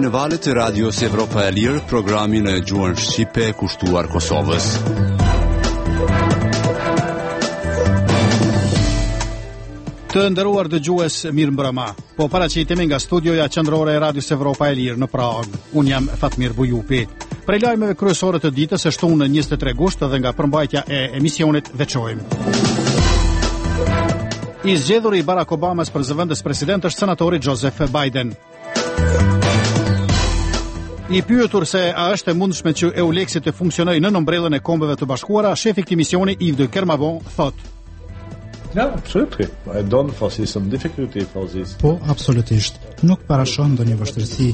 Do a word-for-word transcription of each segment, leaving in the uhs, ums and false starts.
në valët e Radios Evropa e Lirë, programin e gjuhën shqipe kushtuar Kosovës. Të nderuar dëgjues, mirë mbrëma. Po paraqitemi nga studioja qendrore e Radios Evropa e Lirë në Prag. Unë jam Fatmir Bujupi. Prej lajmeve kryesore të ditës e shtunë në njëzet e tre gusht dhe nga përmbajtja e emisionit veçojmë. I zgjedhur i Barack Obamas për zëvendës president është senatori Joseph Biden. I pyetur se a është e mundshme që EULEX të funksionojë në ombrellën e Kombeve të Bashkuara, shefi i këtij misioni Yves de Kermavon thotë: No, absolutely. I don't foresee some difficulty for this. Po, absolutisht. Nuk parashon ndonjë vështirësi.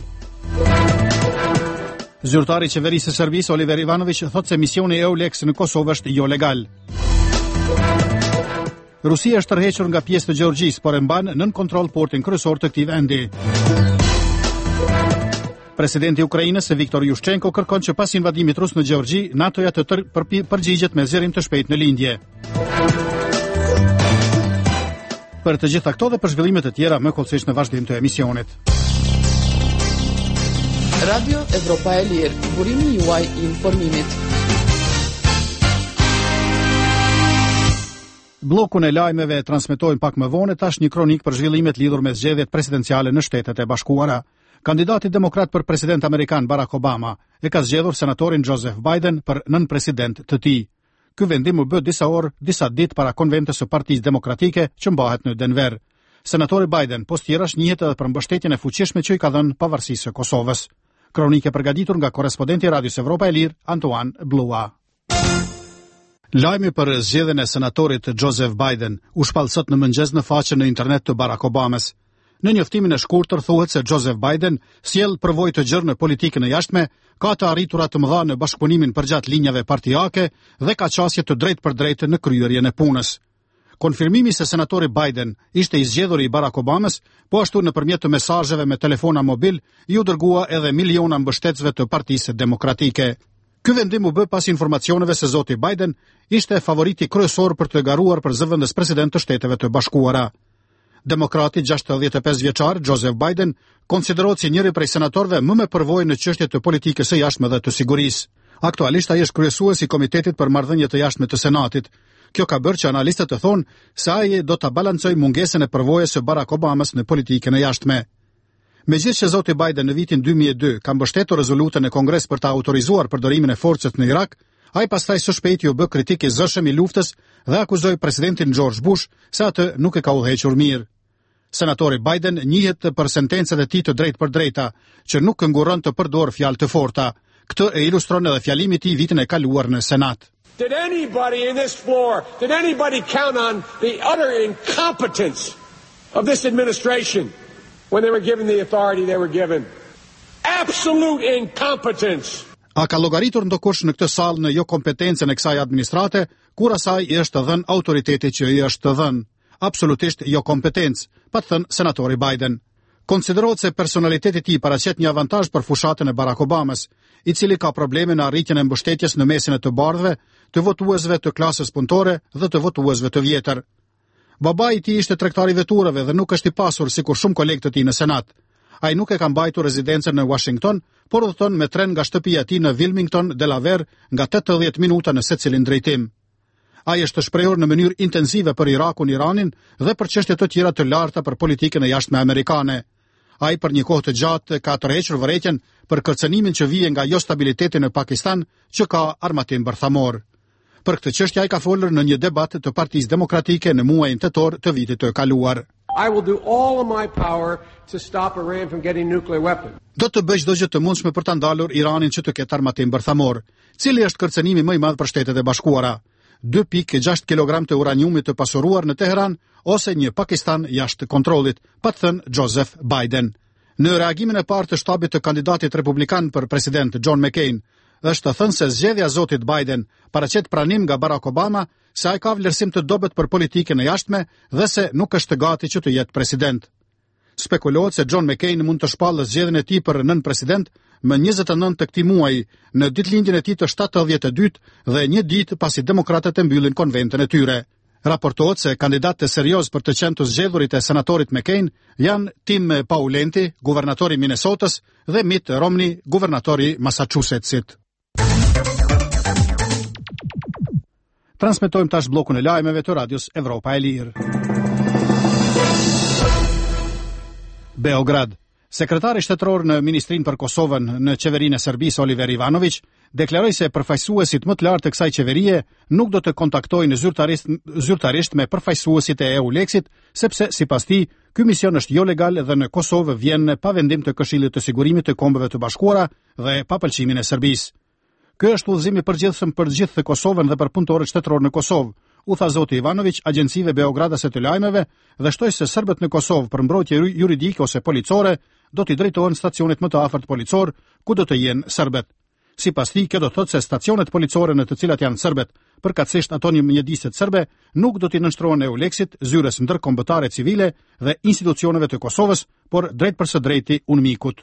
Zyrtari i qeverisë së Serbisë Oliver Ivanović thotë se misioni EULEX në Kosovë është jo legal. Rusia është tërhequr nga pjesë të Gjeorgjisë, por e mban nën kontroll portin kryesor të këtij vendi. Presidenti i Ukrainës Viktor Yushchenko kërkon që pas invadimit rus në Gjeorgji, NATO-ja të tër përgjigjet me zgjerim të shpejtë në lindje. Për të gjitha këto dhe për zhvillimet e tjera, më kollësisht në vazhdim të emisionit. Radio Evropa e Lirë, burimi juaj i informimit. Bllokun e lajmeve transmetojnë pak më vonë tash një kronik për zhvillimet lidhur me zgjedhjet presidenciale në Shtetet e Bashkuara. Kandidati demokrat për president amerikan Barack Obama e ka zgjedhur senatorin Joseph Biden për nën president të tij. Ky vendim u bë disa orë, disa ditë para konventës së Partisë Demokratike që mbahet në Denver. Senatori Biden post tjerash njihet edhe për mbështetjen e fuqishme që i ka dhënë pavarësisë së Kosovës. Kronikë e përgatitur nga korrespondenti i Radios Evropa e Lirë Antoine Blua. Lajmi për zgjedhjen e senatorit Joseph Biden u shpall sot në mëngjes në faqen në internet të Barack Obamas. Në njoftimin e shkurtër thuhet se Joseph Biden sjell përvojë të gjerë në politikën e jashtme, ka të arritura të mëdha në bashkëpunimin përgjatë linjave partijake dhe ka qasje të drejtë për drejtë në kryerjen e punës. Konfirmimi se senatori Biden ishte i zgjedhur i Barack Obamas, po ashtu nëpërmjet të mesazheve me telefona mobil, ju dërgua edhe miliona mbështetësve të Partisë Demokratike. Ky vendim u bë pas informacioneve se zoti Biden ishte favoriti kryesor për të garuar për zëvendës president të Shteteve të Bashkuara. Demokrati gjashtëdhjetë e pesë vjeçar Joseph Biden konsiderohet si njëri prej senatorëve më me përvojë në çështje të politikës së jashtme dhe të sigurisë. Aktualisht ai është kryesuesi i Komitetit për Marrëdhënie të Jashtme të Senatit. Kjo ka bërë që analistët të thonë se ai do ta balancojë mungesën e përvojës së Barack Obamas në politikën e jashtme. Megjithëse që zoti Biden në vitin dy mijë e dy ka mbështetur rezolutën e Kongres për ta autorizuar përdorimin e forcës në Irak, ai pastaj së shpejti u bë kritik i zëshëm i luftës dhe akuzoi presidentin George Bush se atë nuk e ka udhëhequr mirë. Senatori Biden njihet për sentencat e tij të drejtë për drejta, që nuk kënguron të përdor fjalë të forta. Këtë e ilustron edhe fjalimi i tij vitin e kaluar në Senat. Did anybody in this floor, did anybody count on the utter incompetence of this administration when they were given the authority they were given? Absolute incompetence. A ka llogaritur ndokush në këtë sallë në jo kompetencën e kësaj administrate, kur asaj i është dhënë autoriteti që i është dhënë? Absolutisht jo kompetencë, pa të thënë senatori Biden. Konsiderohet se personaliteti i tij paraqet një avantazh për fushatën e Barack Obamas, i cili ka probleme në arritjen e mbështetjes në mesin e të bardhëve, të votuesve të klasës punëtore dhe të votuesve të vjetër. Babai i tij ishte tregtar i veturave dhe nuk është i pasur sikur shumë kolegë të tij në Senat. Ai nuk e ka mbajtur rezidencën në Washington, por udhëton me tren nga shtëpia e tij në Wilmington, Delaware, nga tetëdhjetë minuta në secilin drejtim. Ai është shprehur në mënyrë intensive për Irakun, Iranin dhe për çështje të tjera të larta për politikën e jashtme amerikane. Ai për një kohë të gjatë ka tërhequr vërejtjen për kërcënimin që vije nga jo stabiliteti në Pakistan, që ka armatim bërthamor. Për këtë çështje ai ka folur në një debat të Partisë Demokratike në muajin tetor të vitit të kaluar. I will do all of my power to stop Iran from getting nuclear weapons. Do të bëj çdo gjë të mundshme për ta ndalur Iranin që të ketë armatim bërthamor. Cili është kërcënimi më i madh për Shtetet e Bashkuara? dy pikë gjashtë kilogram të uraniumit të pasuruar në Teheran ose një Pakistan jashtë kontrollit, pa të thënë Joseph Biden. Në reagimin e parë të shtabit të kandidatit republikan për president John McCain, është të thënë se zgjedhja e zotit Biden paraqet pranim nga Barack Obama se ai ka vlerësim të dobët për politikën e jashtme dhe se nuk është gati që të jetë president. Spekulohet se John McCain mund të shpallë zgjedhjen e tij për nën president më njëzet e nëntë të këtij muaji, në ditëlindjen e tij të shtatëdhjetë e dytë dhe një ditë pasi demokratët e mbyllin konventën e tyre. Raportohet se kandidatë serioz për të qenë të zgjedhurit e senatorit McCain janë Tim Pawlenty, guvernatori Minnesotës, dhe Mitt Romney, guvernatori Massachusettsit. Transmetojmë tash bllokun e lajmeve të Radios Evropa e Lirë. Beograd. Sekretari shtetëror në Ministrinë për Kosovën në qeverinë e Serbisë Oliver Ivanović deklaroi se përfaqësuesit më të lartë të kësaj qeverie nuk do të kontaktojnë zyrtarisht, zyrtarisht me përfaqësuesit e EULEX-it, sepse sipas tij, ky mision është jo legal dhe në Kosovë vjen pa vendim të Këshillit të Sigurimit të Kombeve të Bashkuara dhe pa pëlqimin e Serbisë. Ky është udhëzimi i përgjithshëm për të gjithë Kosovën dhe për punëtorët shtetëror në Kosovë, u tha zoti Ivanović agjencive beogradase të lajmeve dhe shtoi se serbët në Kosovë për mbrojtje juridike ose policore do t'i drejtohen stacionit më të afërt policor ku do të jenë serbët. Sipas tij, kjo do të thotë se stacionet policore në të cilat janë serbët, përkatësisht ato një mjediset serbe, nuk do t'i nënshtrohen EULEX-it, zyrës ndërkombëtare civile dhe institucioneve të Kosovës, por drejt për së drejti UNMIK-ut.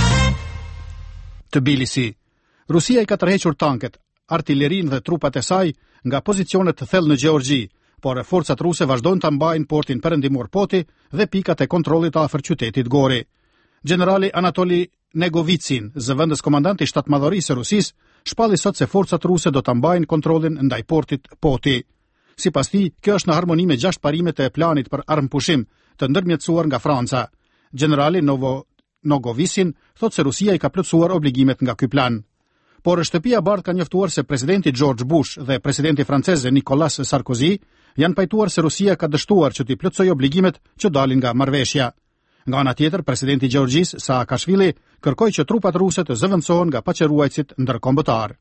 Tbilisi. Rusia i ka tërhequr tanket, artillerinë dhe trupat e saj nga pozicionet të thellë në Gjeorgji, por forcat ruse vazhdojnë ta mbajnë portin perëndimor Poti dhe pikat e kontrollit afër qytetit Gori. Generali Anatoli Negovicin, zëvendës komandanti shtatmadhërisë së Rusisë, shpalli sot se forcat ruse do ta mbajnë kontrollin ndaj portit Poti. Sipas tij, kjo është në harmoni me gjashtë parimet e planit për armëpushim të ndërmjetësuar nga Franca. Generali Novo Nogovicin thotë se Rusia i ka plotësuar obligimet nga ky plan. Por shtëpia e bardhë ka njoftuar se presidenti George Bush dhe presidenti francez Nicolas Sarkozy janë pajtuar se Rusia ka dështuar që t'i plotësojë obligimet që dalin nga marrëveshja. Nga ana tjetër, presidenti i Gjeorgjisë Saakashvili kërkoi që trupat ruse të zëvendësohen nga paqëruajtësit ndërkombëtar.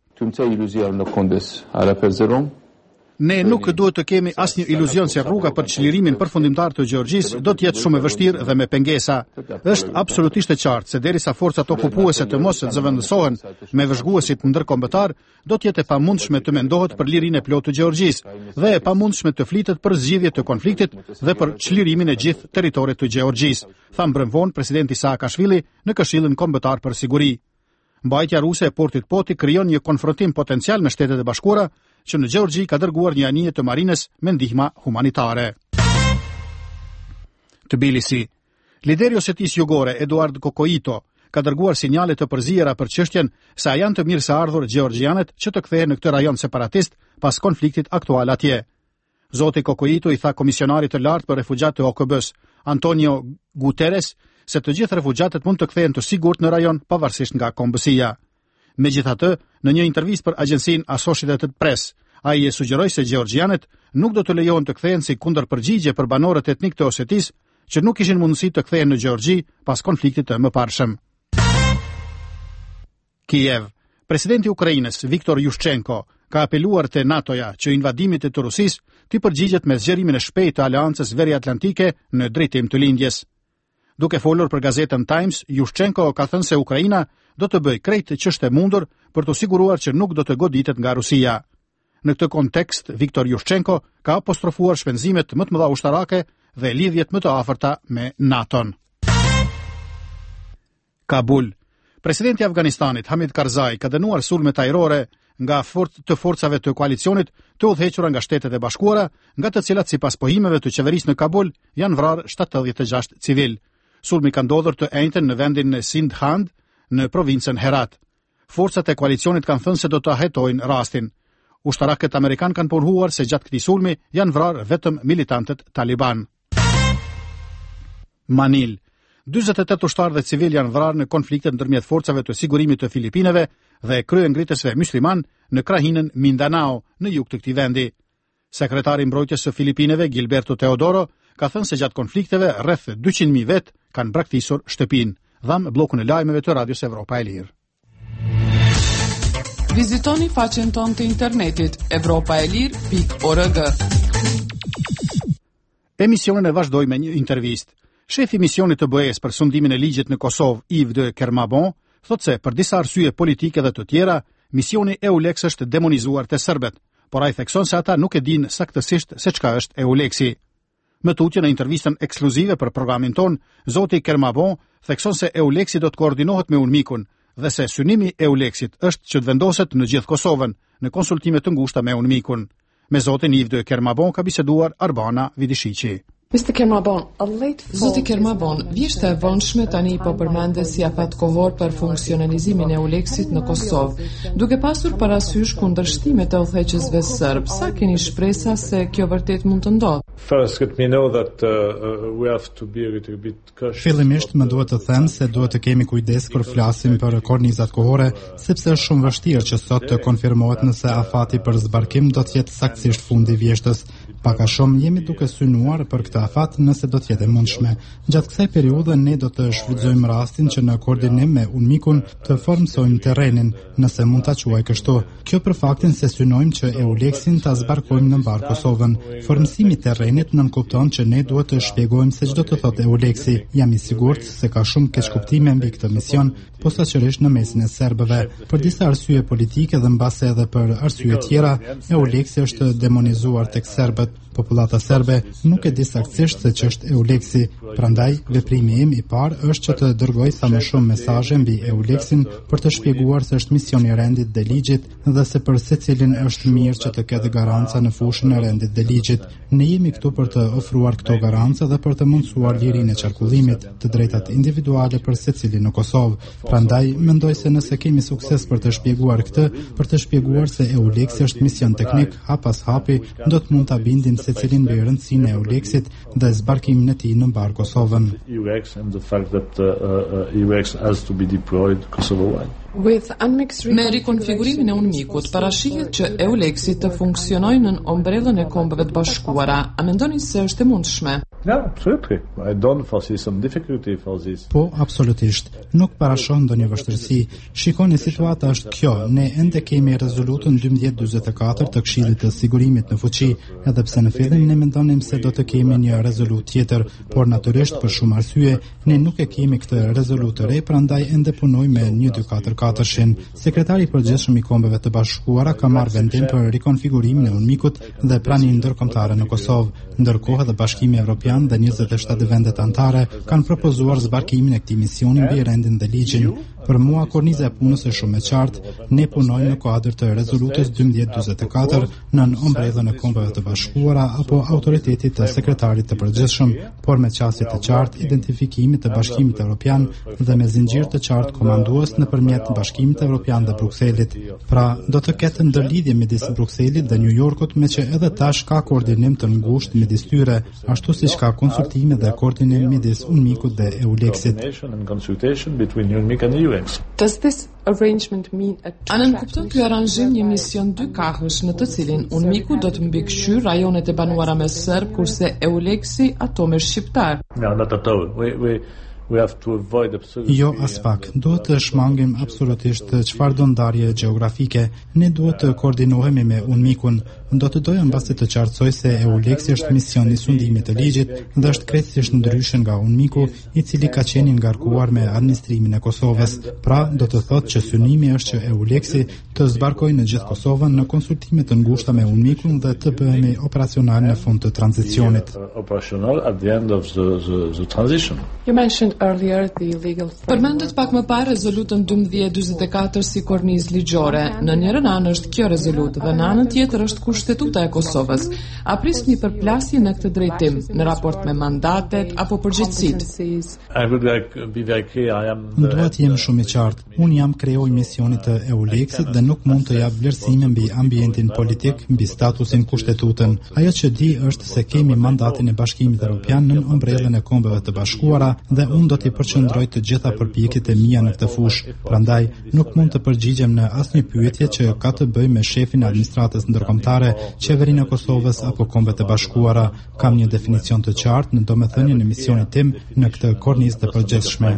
Ne nuk duhet të kemi asnjë iluzion se rruga për çlirimin përfundimtar të Gjeorgjisë do të jetë shumë e vështirë dhe me pengesa. Është absolutisht e qartë se derisa forcat okupuese të mos zëvendësohen me vëzhguesit ndërkombëtar, do të jetë e pamundshme të mendohet për lirinë e plotë të Gjeorgjisë dhe e pamundshme të flitet për zgjidhje të konfliktit dhe për çlirimin e gjithë territorit të Gjeorgjisë, tha mbrëmvon presidenti Saakashvili në Këshillin Kombëtar për Siguri. Mbajtja ruse e portit Poti krijon një konfrontim potencial me Shtetet e Bashkuara, që në Gjeorgji ka dërguar një anije të marines me ndihma humanitare. Tbilisi. Lideri i Osetisë Jugore, Eduard Kokoito, ka dërguar sinjale të përziera për çështjen se a janë të mirëseardhur gjeorgjianët që të kthehen në këtë rajon separatist pas konfliktit aktual atje. Zoti Kokoito i tha komisionarit të lartë për refugjat të O K B-s, Antonio Guterres, se të gjithë refugjatët mund të kthehen të sigurt në rajon pavarësisht nga kombësia. Megjithatë, në një intervistë për agjencinë Associated Press, ai e sugjeroi se gjeorgjianët nuk do të lejohen të kthehen si kundërpërgjigje për banorët etnik të Osetisë që nuk kishin mundësi të kthehen në Gjeorgji pas konfliktit të mëparshëm. Kiev. Presidenti i Ukrainës, Viktor Yushchenko, ka apeluar te NATO-ja që invadimit të Rusisë të përgjigjet me zgjerimin e shpejtë të Aleancës Veriatlantike në drejtim të lindjes. Duke folur për gazetën Times, Yushchenko ka thënë se Ukraina do të bëjë krejt që është e mundur për të siguruar që nuk do të goditet nga Rusia. Në këtë kontekst, Viktor Yushchenko ka apostrofuar shpenzimet më të mëdha ushtarake dhe lidhjet më të afërta me NATO-n. Kabul. Presidenti i Afganistanit Hamid Karzai ka dënuar sulmet ajrore nga fort të forcave të koalicionit të udhëhequra nga Shtetet e Bashkuara, nga të cilat sipas pohimeve të qeverisë në Kabul janë vrarë shtatëdhjetë e gjashtë civil. Sulmi ka ndodhur të njëjtën në vendin në Sindhand, në provincën Herat. Forcat e koalicionit kanë thënë se do të hetojnë rastin. Ushtarakët amerikan kanë pohruar se gjatë këtij sulmi janë vrarë vetëm militantët Taliban. Manil. dyzet e tetë ushtarë dhe civil janë vrarë në konfliktet ndërmjet forcave të sigurimit të Filipineve dhe kryengritësve mysliman në krahinën Mindanao në jug të këtij vendi. Sekretari i mbrojtjes së Filipineve Gilberto Teodoro ka thënë se gjatë konflikteve rreth dyqind mijë vet kanë braktisur shtëpinë. Dham bllokun e lajmeve të Radios Evropa e Lirë. Vizitoni faqen tonë të internetit evropa e lirë pikë org. Emisionin e vazhdoi me një intervistë. Shefi i misionit të B E S për sundimin e ligjit në Kosovë, Yves de Kermabon, thotë se për disa arsye politike dhe të tjera, misioni EULEX është demonizuar te serbët, por ai thekson se ata nuk e dinë saktësisht se çka është EULEX-i. Më tutje në intervistën ekskluzive për programin ton, zoti Kermabon thekson se EULEX-i do të koordinohet me UNMIK-un dhe se synimi i EULEX-it është që të vendoset në gjithë Kosovën në konsultime të ngushta me UNMIK-un. Me zotin Yves de Kermabon ka biseduar Arbana Vidishiqi. mister Kermabon, a late Zoti Kermabon, vishte e vonshme tani po përmende si afat kohor për funksionalizimin e Euleksit në Kosovë. Duke pasur parasysh kundërshtimet e udhëheqësve serb, sa keni shpresa se kjo vërtet mund të ndodhë? First, let me know that uh, we have to be a little bit cautious. Fillimisht më duhet të them se duhet të kemi kujdes kur flasim për kornizat kohore, sepse është shumë vështirë që sot të konfirmohet nëse afati për zbarkim do të jetë saktësisht fundi i vjeshtës. Paka shumë jemi duke synuar për këtë afat nëse do të jetë e mundshme. Gjatë kësaj periudhe ne do të shfrytëzojmë rastin që në koordinim me UNMIK-un të formsojmë terrenin, nëse mund ta quaj kështu. Kjo për faktin se synojmë që Euleksin ta zbarkojmë në mbar Kosovën. Formësimi i terrenit nënkupton që ne duhet të shpjegojmë se çdo të thotë Euleksi. Jam i sigurt se ka shumë keqkuptime mbi këtë mision, posaçërisht në mesin e serbëve. Për disa arsye politike dhe mbase edhe për arsye tjera, Euleksi është demonizuar tek serbët. Popullata serbe nuk e di saktësisht se ç'është Euleksi, prandaj veprimi im i parë është që të dërgoj sa më shumë mesazhe mbi Euleksin për të shpjeguar se është misioni i rendit dhe ligjit dhe se për secilin është mirë që të ketë garanca në fushën e rendit dhe ligjit. Ne jemi këtu për të ofruar këto garanca dhe për të mundësuar lirinë e qarkullimit, të drejtat individuale për secilin në Kosovë. Prandaj mendoj se nëse kemi sukses për të shpjeguar këtë, për të shpjeguar se Euleksi është mision teknik, hap pas hapi do të mund ta bindin secilin mbi rëndësinë e Euleksit dhe zbarkimin e tij në mbar Kosovën. Me rikonfigurimin e UNMIK-ut, parashihet që Euleksi të funksionojë në ombrellën e Kombeve të Bashkuara. A mendoni se është e mundshme? Po, absolutisht. Nuk parashon ndonjë vështirësi. Shikoni, situata është kjo. Ne ende kemi rezolutën dymbëdhjetë dymbëdhjetë e katër të Këshillit të Sigurimit në fuqi, edhe pse në fillim ne mendonim se do të kemi një rezolutë tjetër, por natyrisht për shumë arsye ne nuk e kemi këtë rezolutë të re, prandaj ende punojmë me një dy katër katërshin. Sekretari i përgjithshëm i Kombeve të Bashkuara ka marrë vendim për rikonfigurimin e UNMIK-ut dhe praninë ndërkombëtare në Kosovë. Ndërkohë edhe Bashkimi Evropian dhe njëzet e shtatë vendet anëtare kanë propozuar zbarkimin e këtij misioni mbi rendin dhe ligjin. Për mua korniza e punës është shumë e qartë. Ne punojmë në kuadër të rezolutës dymbëdhjetë dymbëdhjetë e katër në ombrellën e Kombeve të Bashkuara apo autoritetit të sekretarit të përgjithshëm, por me qasje të qartë identifikimit të Bashkimit Evropian dhe me zinxhir të qartë komandues nëpërmjet Bashkimit Evropian dhe Brukselit. Pra, do të ketë ndërlidhje midis Brukselit dhe New Yorkut, me që edhe tash ka koordinim të ngushtë midis tyre, ashtu siç ka konsultime dhe koordinim midis UNMIK-ut dhe Euleksit. Does this arrangement mean a A nënkupton ky aranzhim një mision dy kahësh në të cilin UNMIK-u do të mbikëqyr rajonet e banuara me serb, kurse Euleksi ato me shqiptar? No, not at all. We, we, we have to avoid absolutely... Jo, as pak. Duhet të shmangim absolutisht çfarë do ndarje gjeografike. Ne duhet të koordinohemi me UNMIK-un. Do të doja mbasi të qartësoj se Euleksi është mision i sundimit të ligjit dhe është krejtësisht ndryshe nga UNMIK-u, i cili ka qenë ngarkuar me administrimin e Kosovës. Pra, do të thotë që synimi është që Euleksi të zbarkojë në gjithë Kosovën në konsultime të ngushta me UNMIK-un dhe të bëhemi operacional në fund të tranzicionit. Operational at the end of the, the, the transition. You mentioned earlier the legal framework. Përmendet pak më parë rezolutën dymbëdhjetë dymbëdhjetë e katër si kornizë ligjore. Në njërin anë është kjo rezolutë dhe në anën tjetër është kushtetuta e Kosovës. A prisni përplasje në këtë drejtim në raport me mandatet apo përgjegjësitë? I would like be very clear. I am the... Dua të jem shumë i qartë. Unë jam krejoj misionit të Euleksit dhe nuk mund të jap vlerësime mbi ambientin politik, mbi statusin kushtetutën. Ajo që di është se kemi mandatin e Bashkimit Evropian në ombrellën e Kombeve të Bashkuara dhe unë do t'i përqendroj të gjitha përpjekjet e mia në këtë fushë. Prandaj nuk mund të përgjigjem në asnjë pyetje që ka të bëjë me shefin e administratës ndërkombëtare, qeverinë e Kosovës apo Kombet e Bashkuara. Kam një definicion të qartë në domethënien e misionit tim në këtë kornizë të përgjithshme.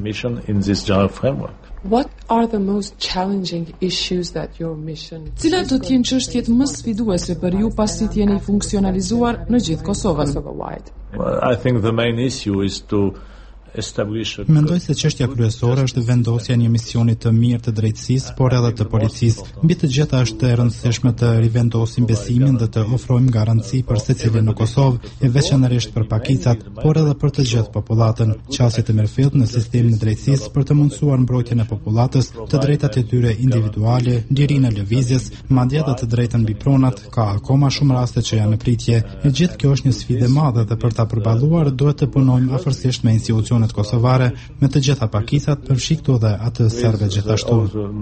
What are the most challenging issues that your mission? Cilat do të jenë çështjet më sfiduese për ju pasi të jeni funksionalizuar në gjithë Kosovën? Well, I think the main issue is to Mendoj se çështja kryesore është vendosja e një misioni të mirë të drejtësisë, por edhe të policisë. Mbi të gjitha është e rëndësishme të rivendosim besimin dhe të ofrojmë garanci për secilin në Kosovë, e veçanërisht për pakicat, por edhe për të gjithë popullatën. Qasjet e mirëfillt në sistemin e drejtësisë për të mundësuar mbrojtjen e popullatës, të drejtat e tyre individuale, lirinë e lëvizjes, madje edhe të drejtën mbi pronat, ka akoma shumë raste që janë në pritje. E gjithë kjo është një sfidë e madhe dhe për ta përballuar duhet të punojmë afërsisht me institucionet kosovare, me të gjitha pakicat, përfshi këtu dhe atë serbe gjithashtu.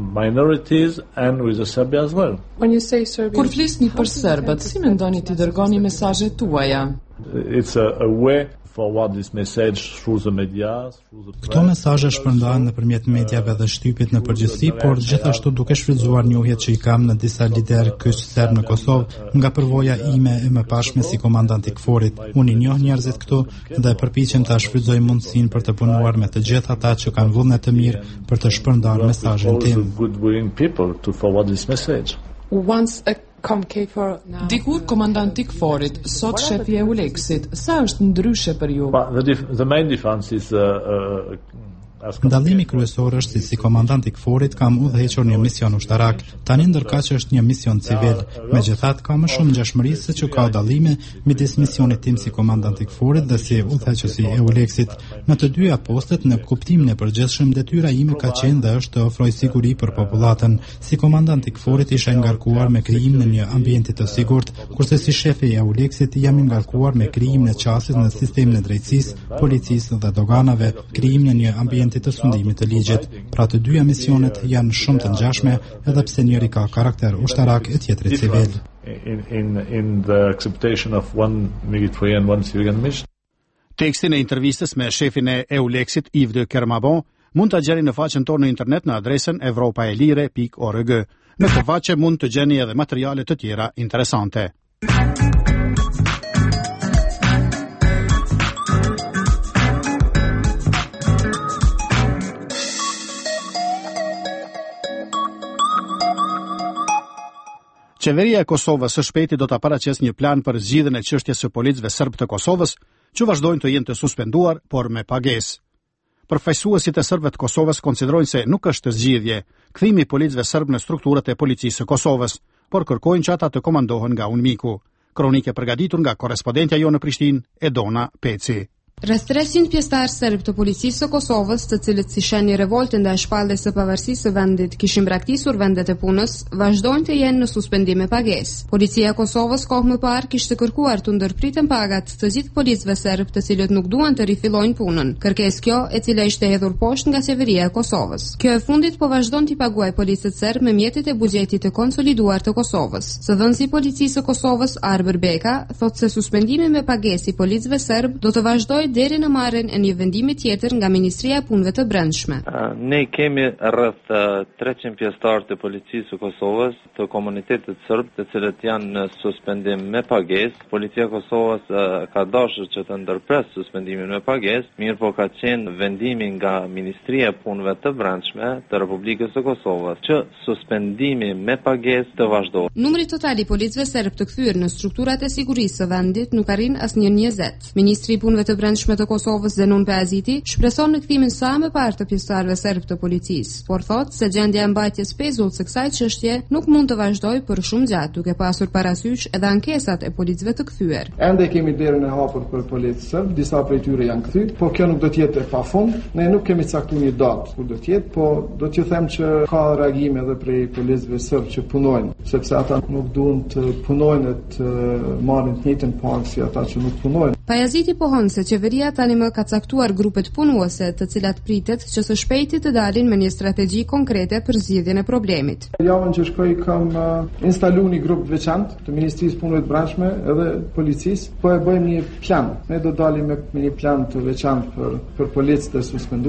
Kur flisni për serbët, si mendoni t'i dërgoni mesazhet tuaja? Këto mesazhe shpërndahen nëpërmjet mediave dhe shtypit në përgjithësi, por gjithashtu duke shfrytzuar njohjet që i kam në disa lider kyç serb në Kosovë, nga përvoja ime e mëparshme si komandant i KFOR-it. Unë i njoh njerëzit këtu dhe përpiqem ta shfrytëzoj mundësinë për të punuar me të gjithë ata që kanë vullnet të mirë për të shpërndarë mesazhin tim. Once a Dikur komandanti i KFOR-it, sot shefi e Euleksit, sa është ndryshe për ju? Dallimi kryesor është se si komandant i KFOR-it kam udhëhequr një mision ushtarak, tani ndërkaq është një mision civil. Megjithatë ka më shumë ngjashmëri se që ka dallime midis misionit tim si komandant i KFOR-it dhe si udhëheqësi i Euleksit. Në të dyja postet, në kuptimin e përgjithshëm, detyra ime ka qenë dhe është të ofroj siguri për popullatën. Si komandant i KFOR-it isha ngarkuar me krijimin e një ambienti të sigurt, kurse si shefi i Euleksit jam ngarkuar me krijimin e qasjes në sistemin e drejtësisë, policisë dhe doganave, krijimin e një ambienti të sundimit të ligjit. Pra të dyja misionet janë shumë të ngjashme, edhe pse njëri ka karakter ushtarak e tjetri civil. In, in, in the acceptation of one military and one civilian mission. Tekstin e intervistës me shefin e Euleksit, Yves de Kermabon, mund ta gjeni në faqen tonë në internet në adresën evropaelire pikë org. Në këtë faqe mund të gjeni edhe materiale të tjera interesante. Qeveria e Kosovës së shpejti do ta paraqesë një plan për zgjidhjen e çështjes së policëve serb të Kosovës, që vazhdojnë të jenë të suspenduar, por me pagesë. Përfaqësuesit e serbëve të Kosovës konsiderojnë se nuk është zgjidhje kthimi i policëve serb në strukturat e policisë së Kosovës, por kërkojnë që ata të komandohen nga UNMIKu. Kronikë e përgatitur nga korrespondentja jonë në Prishtinë, Edona Peci. Rreth treqind pjesëtar serb të policisë së Kosovës, të cilët si shenjë revolte ndaj shpalljes së pavarësisë së vendit kishin braktisur vendet e punës, vazhdojnë të jenë në suspendim me pagesë. Policia e Kosovës kohë më parë kishte kërkuar të ndërpriten pagat të gjithë policëve serb të cilët nuk duan të rifillojnë punën. Kërkesë kjo, e cila ishte hedhur poshtë nga qeveria e Kosovës. Kjo e fundit po vazhdon t'i paguajë policët serb me mjetet e buxhetit të konsoliduar të Kosovës. Zëdhënësi i policisë së Kosovës, Arber Beka, thotë se suspendimi me pagesë i policëve serb do të vazhdojë deri në marrjen e një vendimi tjetër nga Ministria e Punëve të Brendshme. Ne kemi rreth treqind pjesëtar të policisë së Kosovës, të komunitetit serb, të cilët janë në suspendim me pagesë. Policia e Kosovës ka dashur që të ndërpres suspendimin me pagesë, mirë po ka qenë vendimi nga Ministria e Punëve të Brendshme të Republikës së Kosovës që suspendimi me pagesë të vazhdojë. Numri total i policëve serb të kthyer në strukturat e sigurisë së vendit nuk arrin asnjë njëzet. Ministri i Punëve të Brendshme të Kosovës Zenon Peaziti shpreson në kthimin sa më parë të pjesëtarëve serb të policisë, por thotë se gjendja e mbajtjes pezullt së kësaj çështje nuk mund të vazhdojë për shumë gjatë, duke pasur parasysh edhe ankesat e policëve të kthyer. Ende kemi derën e hapur për policë serb, disa prej tyre janë kthyer, por kjo nuk do të jetë e pafund. Ne nuk kemi caktuar një datë kur do të jetë, por do t'ju them që ka reagime edhe prej policëve serb që punojnë, sepse ata nuk duan të punojnë të marrin të njëjtën pagë si ata që nuk punojnë. Peaziti pohon se qeveria tani më ka caktuar grupet punuese, të cilat pritet që së shpejti të dalin me një strategji konkrete për zgjidhjen e problemit. Javën që shkoi kam uh, instaluar një grup veçantë të Ministrisë Punëve të Brendshme edhe policisë, po e bëjmë një plan. Ne do dalim me, me një plan të veçantë për për policët e suspenduar.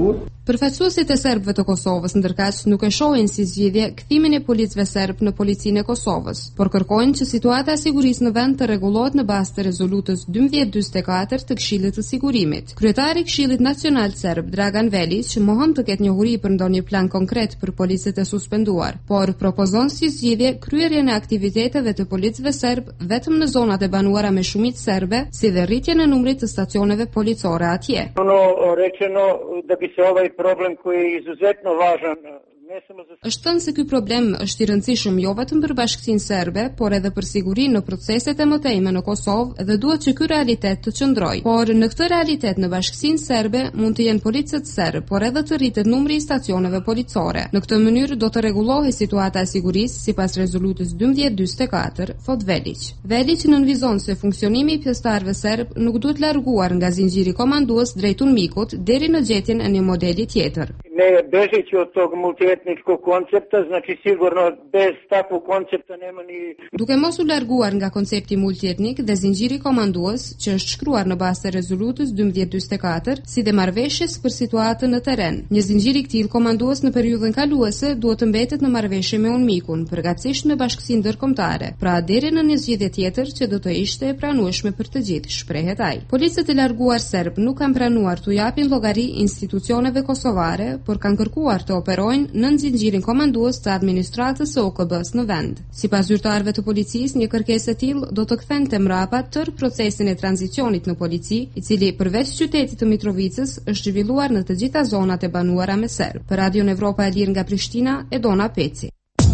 Përfaqësuesit e serbëve të Kosovës ndërkaq nuk e shohin si zgjidhje kthimin e policëve serb në policinë e Kosovës, por kërkojnë që situata e sigurisë në vend të rregullohet në bazë të rezolutës dymbëdhjetë dymbëdhjetë e katër të Këshillit të Sigurimit. Kryetari i Këshillit Nacional Serb Dragan Velić mohon të ketë njohuri për ndonjë plan konkret për policët e suspenduar, por propozon si zgjidhje kryerjen e aktiviteteve të policëve serb vetëm në zonat e banuara me shumicë serbe, si dhe rritjen e numrit të stacioneve policore atje. Ono rečeno da bi se ovaj problem koji je izuzetno važan Është thënë se ky problem është i rëndësishëm jo vetëm për bashkësinë serbe, por edhe për sigurinë në proceset e mëtejme në Kosovë dhe duhet që ky realitet të qëndrojë. Por në këtë realitet në bashkësinë serbe mund të jenë policët serb, por edhe të rritet numri i stacioneve policore. Në këtë mënyrë do të rregullohet situata e sigurisë sipas rezolutës dymbëdhjetë dymbëdhjetë e katër, thot Velić. Velić nënvizon se funksionimi i pjesëtarëve serb nuk duhet larguar nga zinxhiri komandues drejt Unmikut deri në gjetjen e një modeli tjetër. Ne bežeći od tog multietničkog koncepta, znači sigurno bez takvog koncepta nema ni... Duke mos u larguar nga koncepti multietnik dhe zinxhiri komandues që është shkruar në bazë të rezolutës dymbëdhjetë dymbëdhjetë e katër, si dhe marrëveshjes për situatën në terren. Një zinxhir i tillë komandues në periudhën kaluese duhet të mbetet në marrëveshje me Unmikun, përgatësisht me bashkësinë ndërkombëtare, pra deri në një zgjidhje tjetër që do të ishte e pranueshme për të gjithë, shprehet ai. Policët e larguar serb nuk kanë pranuar t'u japin llogari institucioneve kosovare, por kanë kërkuar të operojnë në zinxhirin komandues të administratës së O K B-s në vend. Sipas zyrtarëve të policisë, një kërkesë e tillë do të kthente mbrapa tërë procesin e tranzicionit në polici, i cili përveç qytetit të Mitrovicës është zhvilluar në të gjitha zonat e banuara me serb. Për Radion Evropa e Lirë nga Prishtina, Edona Peci.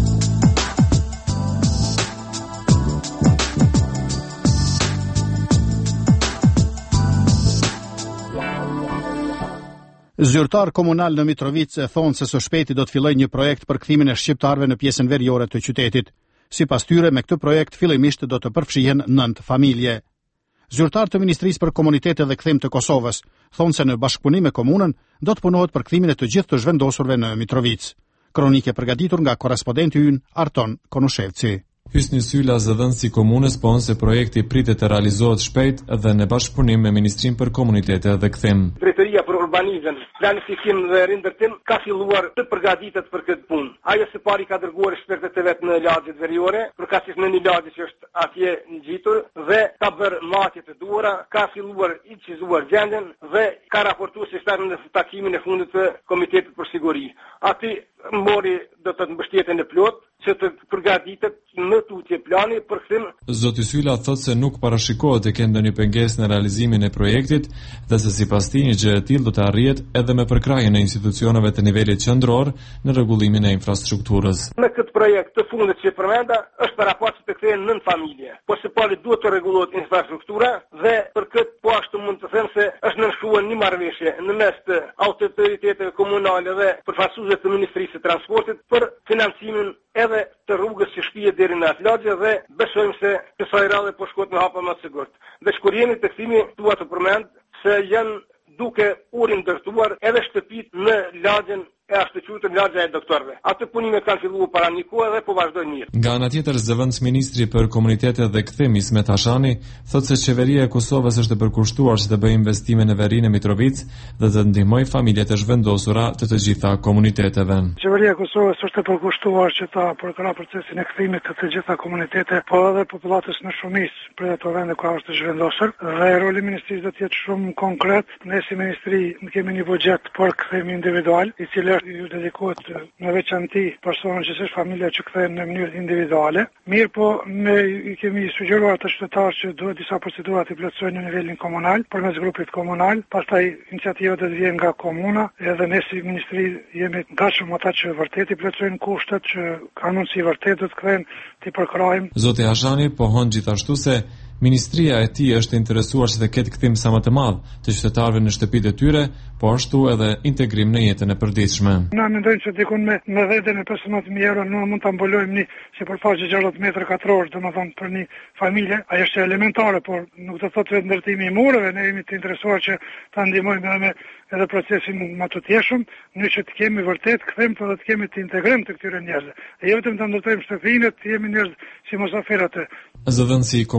Zyrtar komunal në Mitrovicë thonë se së shpejti do të fillojë një projekt për kthimin e shqiptarëve në pjesën veriore të qytetit. Sipas tyre, me këtë projekt fillimisht do të përfshihen nëntë familje. Zyrtar të Ministrisë për Komunitete dhe Kthim të Kosovës thonë se në bashkëpunim me komunën do të punohet për kthimin e të gjithë të zhvendosurve në Mitrovicë. Kronike përgatitur nga korrespondenti ynë Arton Konushevci. Hysni Syla, zëdhënësi komunës, ponë se projekti pritet të realizohet shpejt dhe në bashkëpunim me Ministrinë për Komunitete dhe Kthim. Drejtoria për urbanizëm, planifikim dhe rindërtim ka filluar të përgatitet për këtë punë. Ajo së pari ka dërguar ekspertët e vet në lagjet veriore, përkatësisht në një lagje që është atje ngjitur dhe ka bërë matjet e duhura, ka filluar i qizuar gjendjen dhe ka raportuar se shtatë në takimin e fundit të Komitetit për Siguri. Aty mori do të mbështetjen e plot që të përgatitet në tutje plani për kthim. Zoti Syla thotë se nuk parashikohet të kenë ndonjë pengesë në realizimin e projektit dhe se sipas tij një gjë e tillë do të arrihet edhe me përkrahjen e institucioneve të nivelit qendror në rregullimin e infrastrukturës. Me këtë projekt të fundit që përmenda është parapaçur të kthehen nën familje, por së pari duhet të rregullohet infrastruktura dhe për këtë po ashtu mund të them se është nënshuar një marrëveshje në mes të autoriteteve komunale dhe përfaqësuesve të Ministrisë së Transportit për financimin edhe të rrugës që shpihet deri në atë lagje dhe besojmë se kësaj radhe po shkohet me hapa më të sigurt. Dhe kur jemi të kthimi, dua të përmend se janë duke u rindërtuar edhe shtëpitë në lagjen e ashtu quajtur lagja e doktorëve. Atë punime kanë filluar para një kohe dhe po vazhdojnë mirë. Nga ana tjetër, zëvendës ministri për Komunitete dhe Kthim Ismet Hashani thotë se qeveria e Kosovës është e përkushtuar që të bëjë investime në verinë e Mitrovicë dhe të ndihmojë familjet e zhvendosura të të gjitha komuniteteve. Qeveria e Kosovës është e përkushtuar që ta përkrah procesin e kthimit të të gjitha komunitete, por edhe popullatës në shumicë për ato vende ku është zhvendosur, dhe roli i ministrisë do të jetë shumë konkret. Ne si ministri kemi një buxhet për kthim individual, i cili ju dedikohet në veçanti personave që është familja që kthehen në mënyrë individuale. Mirë po, ne i kemi sugjeruar të qytetarë që duhet disa procedura të plotësojnë në nivelin komunal, përmes grupit komunal, pastaj iniciativa do të vijë nga komuna, edhe ne si ministri jemi gatshëm ata që vërtet i plotësojnë kushtet, që kanë si vërtet do të kthehen ti përkrahim. Zoti Hashani pohon gjithashtu se Ministria e tij është interesuar që të ketë kthim sa më të madh të qytetarëve në shtëpitë e tyre, po ashtu edhe integrim në jetën e përditshme. Na mendojmë se dikun me me veten e pesëmbëdhjetë mijë euro nuk mund ta mbulojmë një sipërfaqe gjashtëdhjetë metra katror, domethënë për një familje, ajo është elementare, por nuk do thotë vetë ndërtimi i mureve, ne jemi të interesuar që ta ndihmojmë edhe me edhe procesin më të tjeshëm, në që të kemi vërtet kthim, por të kemi të integrim të këtyre njerëzve. E jo vetëm të ndërtojmë shtëpinë, të jemi njerëz si mosaferat. Zëvendësi i komunës së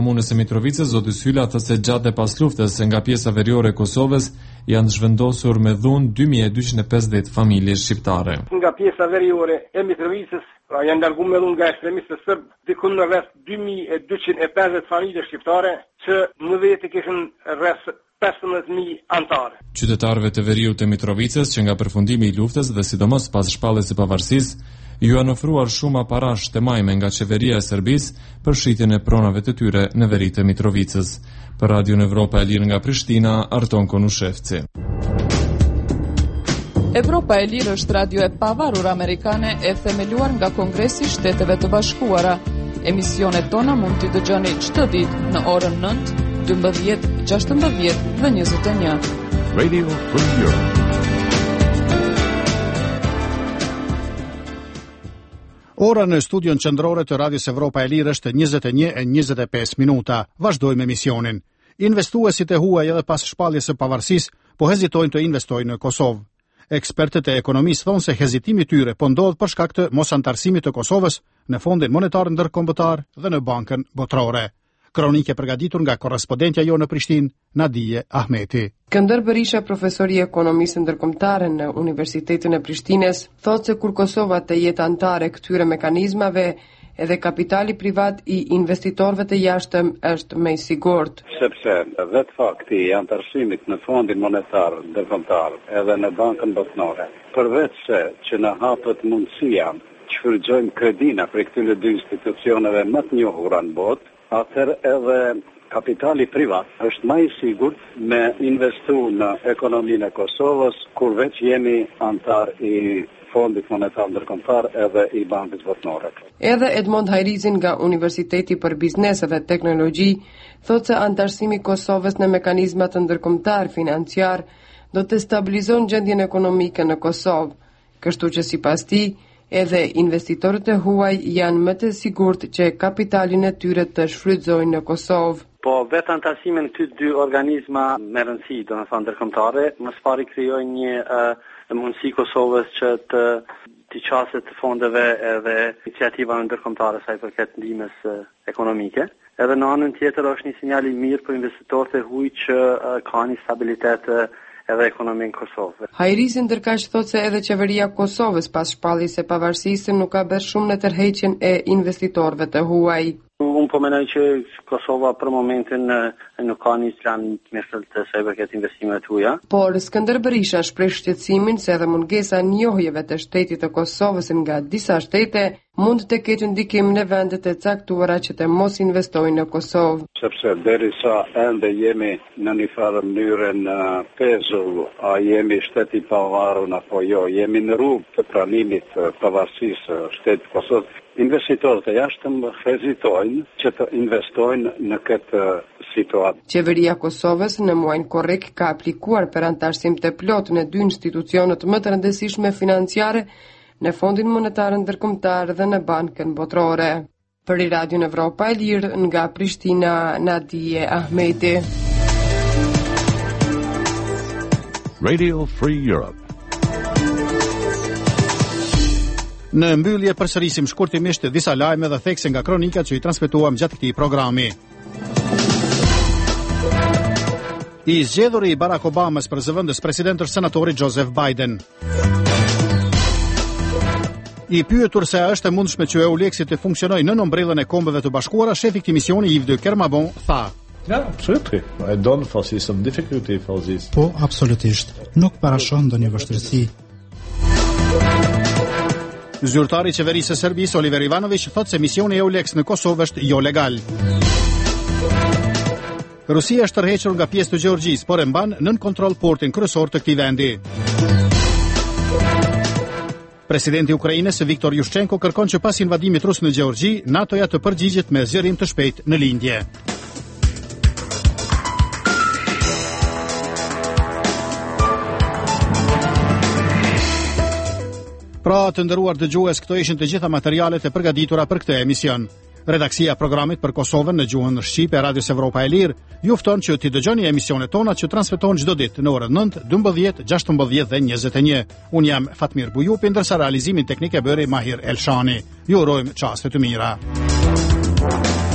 Mitrovicës, zoti Sylla thot se gjatë e pas luftës se nga pjesa veriore e Kosovës janë zhvendosur me dhunë dy mijë e dyqind e pesëdhjetë familje shqiptare. Nga pjesa veriore e Mitrovicës pra janë larguar me dhunë nga ekstremistët serb diku në rreth dy mijë e dyqind e pesëdhjetë familje shqiptare që në vetë kishin rreth pesëmbëdhjetë mijë anëtarë. Qytetarëve të veriut të Mitrovicës që nga përfundimi i luftës dhe sidomos pas shpalljes së pavarësisë ju janë ofruar shumë parash të majme nga qeveria e Serbisë për shitjen e pronave të tyre në veri të Mitrovicës. Për Radio Evropa e Lirë nga Prishtina, Arton Konushevci. Evropa e Lirë është radio e pavarur amerikane e themeluar nga Kongresi i Shteteve të Bashkuara. Emisionet tona mund t'i dëgjoni çdo ditë në orën nëntë, dymbëdhjetë, gjashtëmbëdhjetë dhe njëzet e një. Radio Free Europe. Ora në studion qendrore të Radios Evropa e Lirë është njëzet e një e njëzet e pesë minuta. Vazhdojmë emisionin. Investuesit e huaj edhe pas shpalljes së pavarësisë po hezitojnë të investojnë në Kosovë. Ekspertët e ekonomisë thonë se hezitimi i tyre po ndodh për shkak të mosantarësimit të Kosovës në Fondin Monetar Ndërkombëtar dhe në Bankën Botërore. Kronike përgatitur nga korrespondentja jo në Prishtinë, Nadije Ahmeti. Skënder Berisha, profesor i ekonomisë ndërkombëtare në Universitetin e Prishtinës, thotë se kur Kosova të jetë anëtare këtyre mekanizmave, edhe kapitali privat i investitorëve të jashtëm është më i sigurt. Sepse vetë fakti i anëtarësimit në Fondin Monetar Ndërkombëtar edhe në Bankën Botërore, përveç se që na hapet mundësia që shfrytëzojmë kredina për këtyre dy institucioneve më të njohura në botë, atër edhe kapitali privat është më i sigurt me investu në ekonominë e Kosovës, kur veç jemi antar i Fondit Monetar Ndërkombëtar edhe i Bankës Botërore. Edhe Edmond Hajrizin nga Universiteti për Biznes dhe Teknologji thotë se antarësimi i Kosovës në mekanizmat ndërkombëtar financiar do të stabilizon gjendjen ekonomike në Kosovë, kështu që sipas tij edhe investitorët e huaj janë më të sigurt që kapitalin e tyre të shfrytëzojnë në Kosovë. Po vetë antarësimin e këtyre dy organizma me rëndësi, domethënë ndërkombëtare, më së pari krijojnë një uh, mundësi Kosovës që të të qaset të fondeve edhe iniciativa ndërkombëtare sa i përket ndihmës uh, ekonomike. Edhe në anën tjetër është një sinjal i mirë për investitorët e huaj që uh, ka një stabilitet uh, edhe ekonominë Kosovë. Hajrizi ndërkaq thotë se edhe qeveria e Kosovës pas shpalljes së pavarësisë nuk ka bërë shumë në tërheqjen e investitorëve të huaj. Unë po mendoj që Kosova për momentin nuk ka një plan të mirë të sa i përket investimeve të huaja. Por Skënder Berisha shpreh shqetësimin se edhe mungesa e njohjeve të shtetit të Kosovës nga disa shtete mund të ketë ndikim në vendet e caktuara që të mos investojnë në Kosovë. Sepse derisa ende jemi në një farë mënyrë në pezull, a jemi shtet i pavarur apo jo, jemi në rrugë të pranimit të pavarësisë shtetit Kosovës. Investitorët e jashtëm hezitojnë që të investojnë në këtë situatë. Qeveria e Kosovës në muajin korrik ka aplikuar për antarësim të plot në dy institucionet më të rëndësishme financiare, në Fondin Monetar Ndërkombëtar dhe në Bankën Botërore. Për Radio Evropa e Lirë nga Prishtina, Nadije Ahmeti. Radio Free Europe. Në mbyllje përsërisim shkurtimisht disa lajme dhe thekse nga kronikat që i transmetuam gjatë këtij programi. I zgjedhuri i Barack Obamas për zëvendës president është senatori Joseph Biden. I pyetur se a është e mundshme që EULEX të funksionojë në ombrellën e Kombeve të Bashkuara, shefi i këtij misioni Yves de Kermabon tha: Ja, absolutely. I don't foresee some difficulty for this. Po, absolutisht. Nuk parashon ndonjë vështirësi. Zyrtari i qeverisë së Serbisë Oliver Ivanović thotë se misioni EULEX në Kosovë është jo legal. Rusia është tërhequr nga pjesë të Gjeorgjisë, por e mban nën kontroll portin kryesor të këtij vendi. Presidenti i Ukrainës Viktor Yushchenko kërkon që pas invadimit rus në Gjeorgji, NATO-ja të përgjigjet me zgjerim të shpejtë në lindje. Pra, të nderuar dëgjues, këto ishin të gjitha materialet e përgatitura për këtë emision. Redaksia e programit për Kosovën në gjuhën shqipe e Radios Evropa e Lirë ju fton që t'i dëgjoni emisionet tona që transmetohen çdo ditë në orën nëntë, dymbëdhjetë, gjashtëmbëdhjetë dhe njëzet e një. Unë jam Fatmir Bujupi, ndërsa realizimin teknik e bëri Mahir Elshani. Ju urojmë çaste të mira.